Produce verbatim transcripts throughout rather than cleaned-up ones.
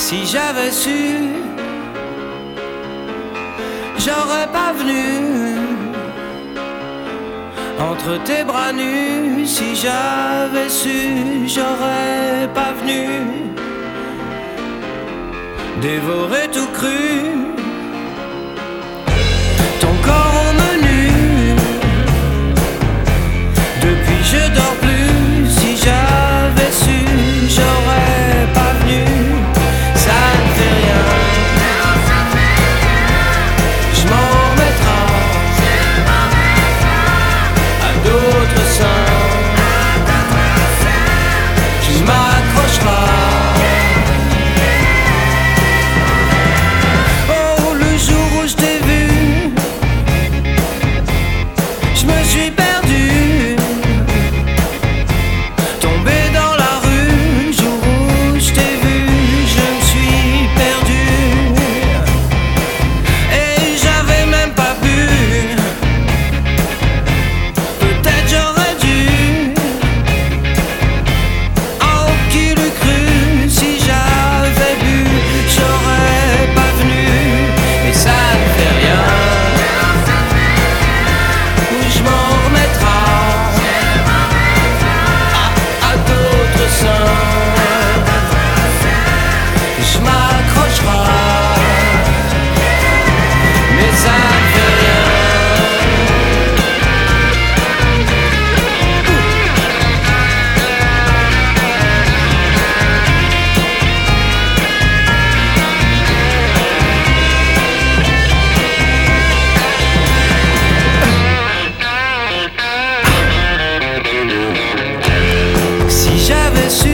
Si j'avais su, j'aurais pas venu entre tes bras nus. Si j'avais su, j'aurais pas venu dévorer tout cru ton corps au menu. Depuis je dors plus. Si j'avais su, j'aurais pas venu. Ça ne fait rien, je m'en remettrai à d'autres seins. Je m'accrocherai. Oh, le jour où je t'ai vu, je me suis perdu, tombé dans la rue. Le jour où je t'ai vu, je me suis perdu. Et j'avais même pas bu. Peut-être j'aurais dû. Oh, qui l'eût cru? Si j'avais bu, j'aurais pas venu. Et ça ne fait rien, je m'en remettrai à, à d'autres seins. Je m'accrocherai, mais ça ne fait rien. Si j'avais su,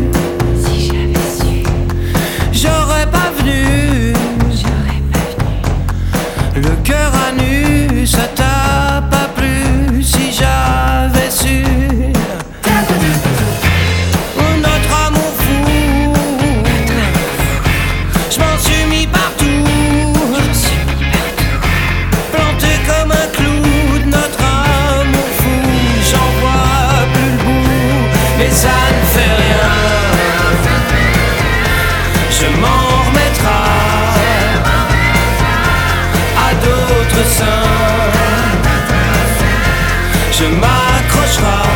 j'aurais pas venu. Le cœur à nu, ça t'a pas plu. Si j'avais su, notre amour fou, je m'en suis mis partout, planté comme un clou de notre amour fou. J'en vois plus le bout, mais ça ne fait rien, je m'en remettrai à d'autres seins. Je m'accrocherai.